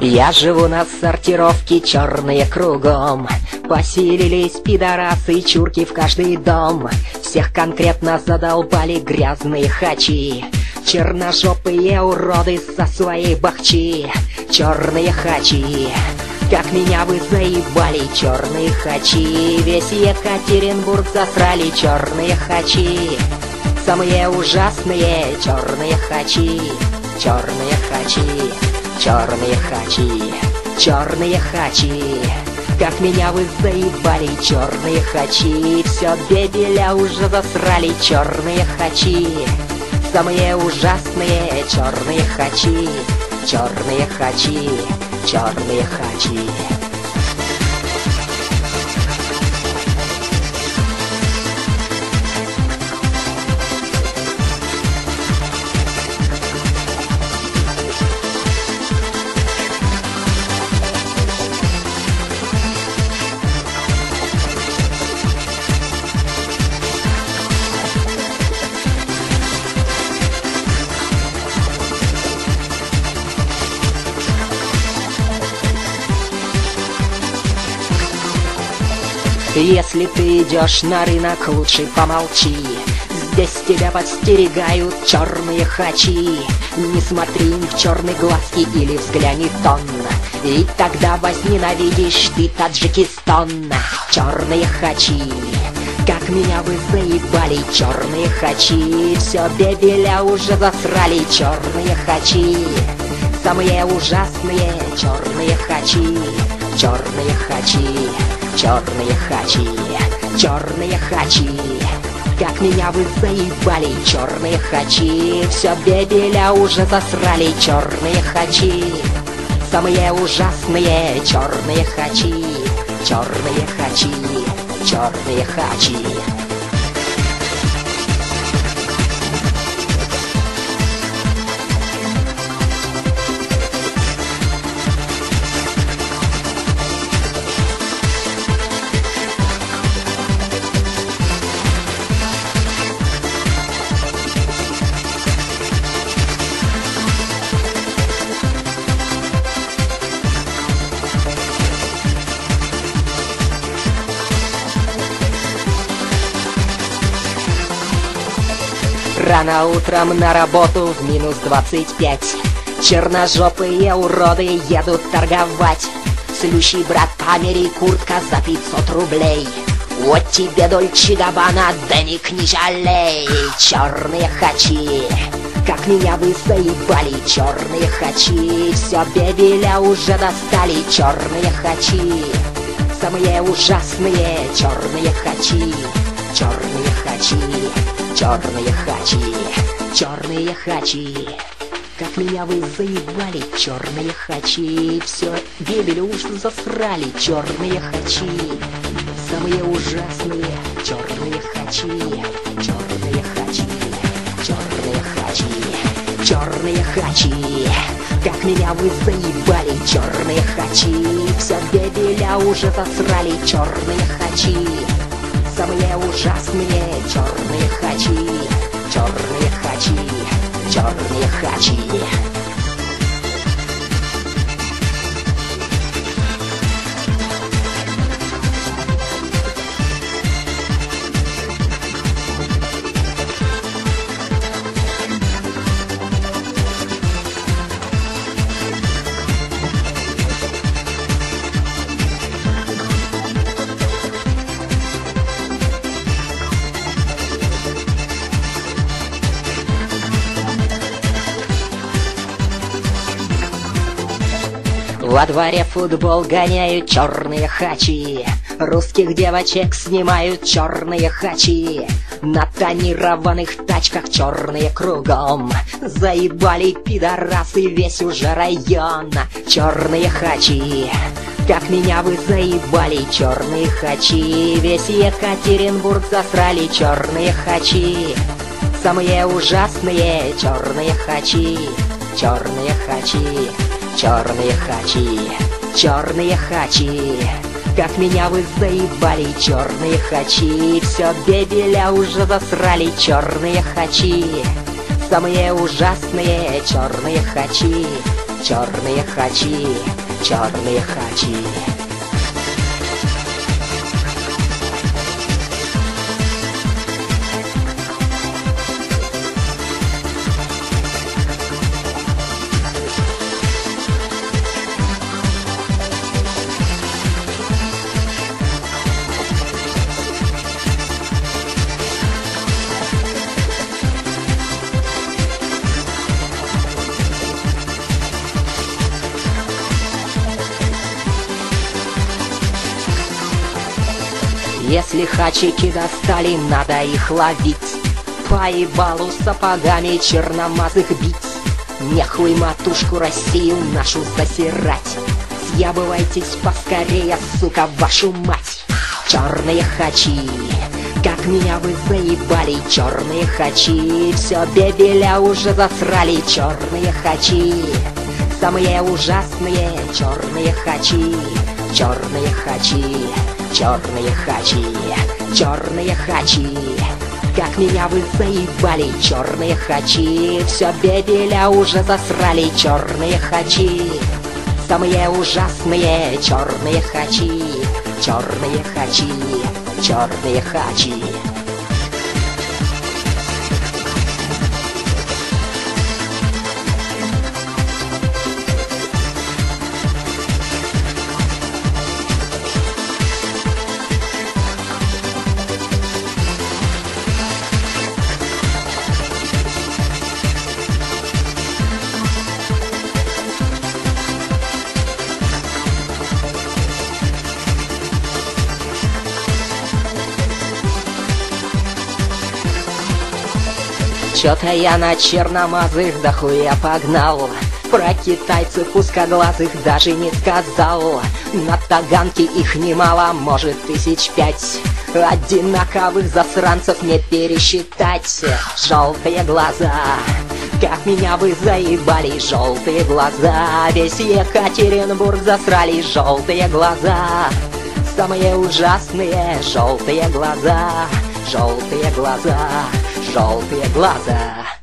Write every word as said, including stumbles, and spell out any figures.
Я живу на сортировке, черные кругом. Поселились пидорасы, чурки в каждый дом. Всех конкретно задолбали грязные хачи. Черножопые уроды со своей бахчи. Черные хачи, как меня вы заебали, черные хачи. Весь Екатеринбург засрали черные хачи. Самые ужасные черные хачи. Черные хачи, черные хачи, черные хачи. Как меня вы заебали, черные хачи. Все бебеля уже засрали, черные хачи. Самые ужасные черные хачи. Черные хачи, черные хачи. Если ты идешь на рынок, лучше помолчи. Здесь тебя подстерегают черные хачи. Не смотри им в черные глазки или взгляни тонно, и тогда возненавидишь ты Таджикистан. Черные хачи, как меня вы заебали, черные хачи. Все бебеля уже засрали, черные хачи. Самые ужасные черные хачи. Черные хачи, черные хачи, черные хачи. Как меня вы заебали, черные хачи. Все бебеля уже засрали, черные хачи. Самые ужасные черные хачи. Черные хачи, черные хачи. Рано утром на работу в минус двадцать пять. Черножопые уроды едут торговать. Слющий брат помери, куртка за пятьсот рублей. Вот тебе Дольче Габбана, денег не жалей. Черные хачи, как меня вы заебали, черные хачи. Все бебеля уже достали, черные хачи. Самые ужасные черные хачи. Черные хачи, черные хачи, черные хачи. Как меня вы заебали, черные хачи. Все бебеля уж засрали, черные хачи. Самые ужасные черные хачи. Черные хачи, черные хачи, черные хачи. Как меня вы заебали, черные хачи. Все бебеля уже засрали, черные хачи. Самые ужасные черные хачи. Черные хачи, черные хачи. Во дворе футбол гоняют черные хачи. Русских девочек снимают черные хачи. На тонированных тачках черные кругом. Заебали пидорасы весь уже район. Черные хачи, как меня вы заебали, черные хачи. Весь Екатеринбург засрали, черные хачи. Самые ужасные черные хачи. Черные хачи, черные хачи, черные хачи. Как меня вы заебали, черные хачи. Все бебеля уже засрали, черные хачи. Самые ужасные черные хачи. черные хачи, черные хачи. Если хачики достали, надо их ловить, по ебалу сапогами черномазых бить. Нехуй матушку Россию нашу засирать, съебывайтесь поскорее, сука, вашу мать. Черные хачи, как меня вы заебали, черные хачи, все бебеля уже засрали, черные хачи, самые ужасные черные хачи, черные хачи. Черные хачи, черные хачи, как меня вы заебали, черные хачи, все бебеля уже засрали, черные хачи, самые ужасные черные хачи, черные хачи, черные хачи. Чё-то я на черномазых дохуя погнал, про китайцев узкоглазых даже не сказал. На таганке их немало, может тысяч пять, одинаковых засранцев не пересчитать. Желтые глаза, как меня вы заебали, желтые глаза, весь Екатеринбург засрали, желтые глаза, самые ужасные желтые глаза, желтые глаза, желтые глаза.